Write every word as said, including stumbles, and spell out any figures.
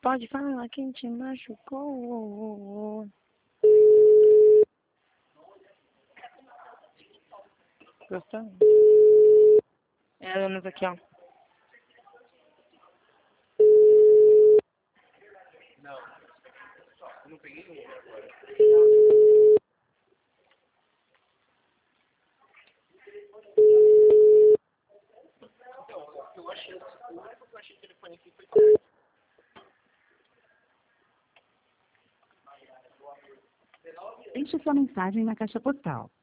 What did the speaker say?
Pode falar quem te machucou. Gostou? É a Ana aqui, ó. Não, eu não peguei nenhum agora. Então, eu achei, o único que eu achei telefone aqui foi certo. Deixe sua mensagem na caixa postal.